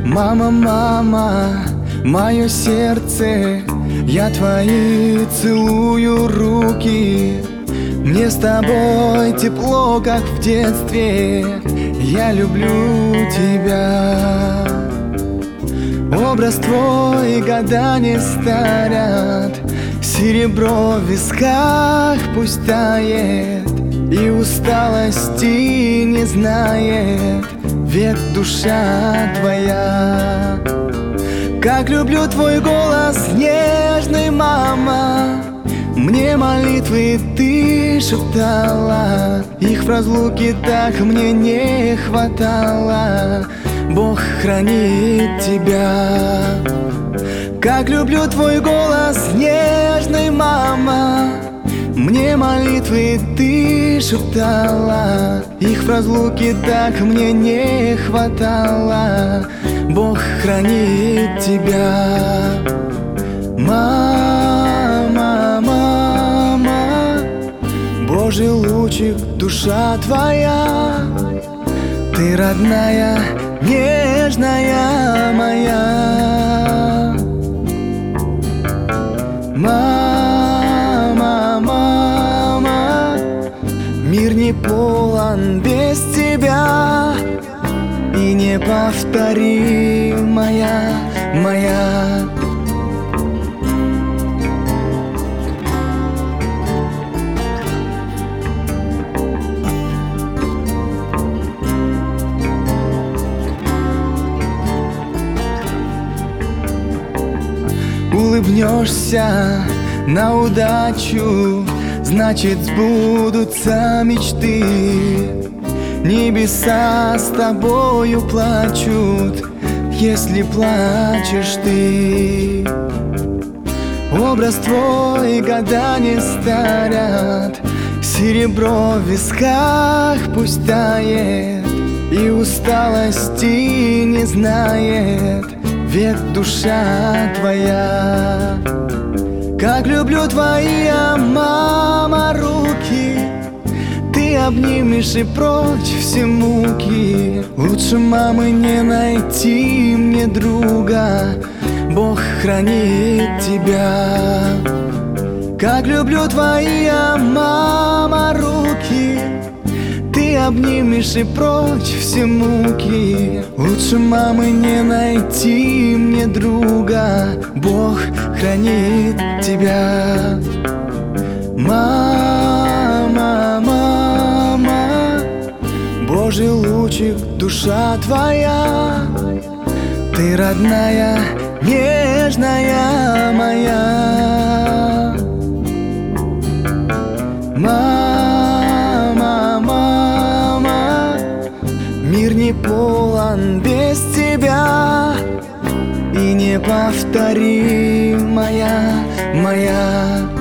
Мама, мама, мое сердце, я твои целую руки. Мне с тобой тепло, как в детстве, я люблю тебя. Образ твой года не старят, серебро в висках пусть тает, и усталости не знает век душа твоя. Как люблю твой голос нежный, мама, мне молитвы ты шептала, их в разлуке так мне не хватало. Бог хранит тебя. Как люблю твой голос нежный, мама, мне молитвы ты шептала, их в разлуке так мне не хватало. Бог хранит тебя. Мама, мама, Божий лучик, душа твоя, ты родная, нежная моя. Мама, мама, мир не полон без тебя, и неповторимая моя. Улыбнешься на удачу, значит сбудутся мечты. Небеса с тобою плачут, если плачешь ты. Образ твой года не старят, серебро в висках пусть тает, и усталости не знает век душа твоя. Как люблю твои, мама, руки, ты обнимешь и прочь все муки. Лучше мамы не найти мне друга, Бог хранит тебя. Как люблю твои, мама, руки, ты обнимешь и прочь все муки. Лучше мамы не найти мне друга, Бог хранит тебя. Мама, мама, Божий лучик, душа твоя, ты родная, нежная моя. Мама, мама, мир не полон без тебя, и неповторимая моя.